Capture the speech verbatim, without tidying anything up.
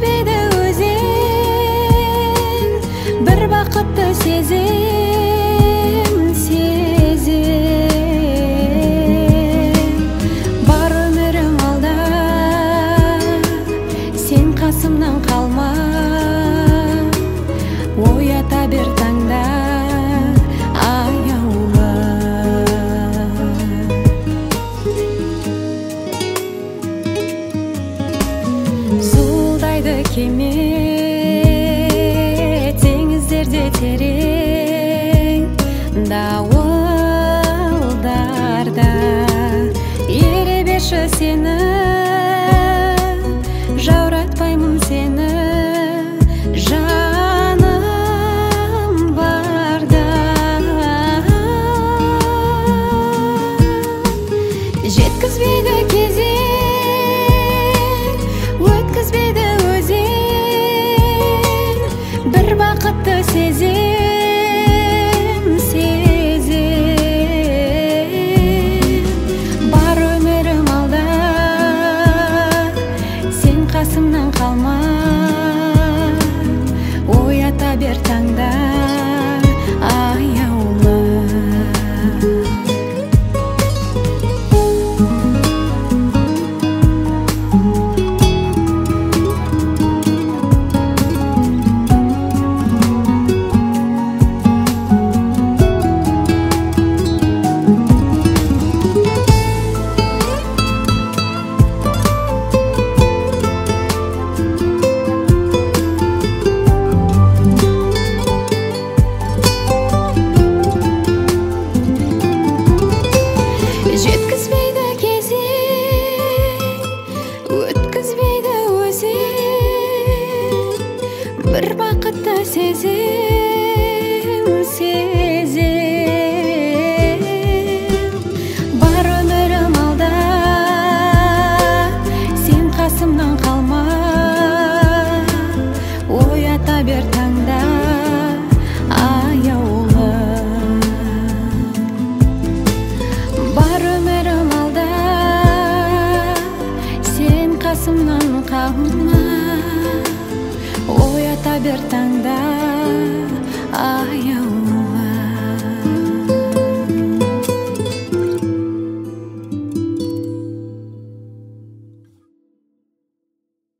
жеткізбейді өзен, бір бақытты сезім, сезім. Бар өмірім алда, сен қасымнан қалма, оята бер таңда аяулы. Зуылдайды кеме, теңіздерде терең, дауылдарда еребеші сені, жауратпаймын сені, жаным барда. Жеткізбейді кезең, өткізбейді өзен, бір бақытты сезім, сезім. Бар өмірім алда, сен қасымнан қалма, оята бер таңда аяулы. Жеткізбейді кезең, өткізбейді өзен, бір бақытты сезім, сезім. Бар өмірім алда, сен қасымнан қалма, оята бер таңда аяулы. Бар өмірім алда, сен қасымнан қалма, оята бер таңда аяулы.